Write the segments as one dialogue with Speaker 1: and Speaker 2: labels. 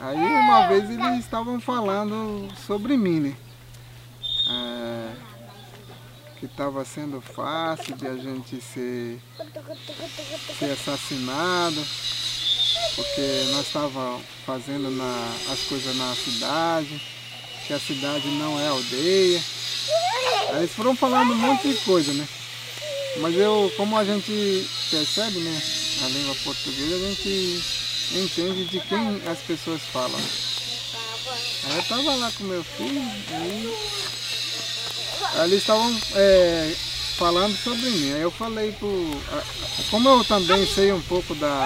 Speaker 1: Aí uma vez eles estavam falando sobre mim, né? Que estava sendo fácil de a gente ser assassinado, porque nós estávamos fazendo as coisas na cidade, que a cidade não é aldeia. Aí eles foram falando um monte de coisa, né? Mas como a gente percebe, né, a língua portuguesa, a gente entende de quem as pessoas falam. Aí eu estava lá com meu filho, aí eles estavam falando sobre mim. Aí eu falei como eu também sei um pouco do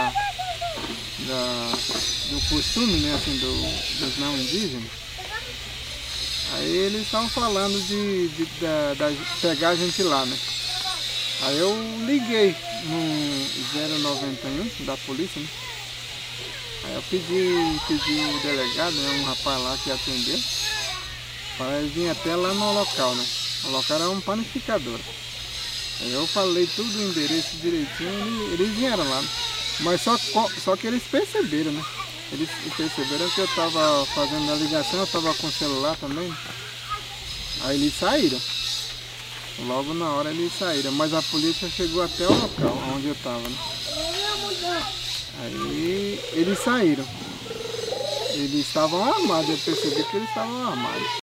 Speaker 1: costume, né, assim, dos não indígenas, aí eles estavam falando de pegar a gente lá, né? Aí eu liguei no 091 da polícia, né? Aí eu pedi o delegado, né, um rapaz lá que atendeu, para ele vir até lá no local, né? O local era um panificador. Aí eu falei tudo o endereço direitinho, eles vieram lá, né? Mas só que eles perceberam, né? Eles perceberam que eu estava fazendo a ligação, eu estava com o celular também. Aí eles saíram. Logo na hora eles saíram, mas a polícia chegou até o local onde eu estava, né? Aí eles saíram. Eles estavam armados, eu percebi que eles estavam armados.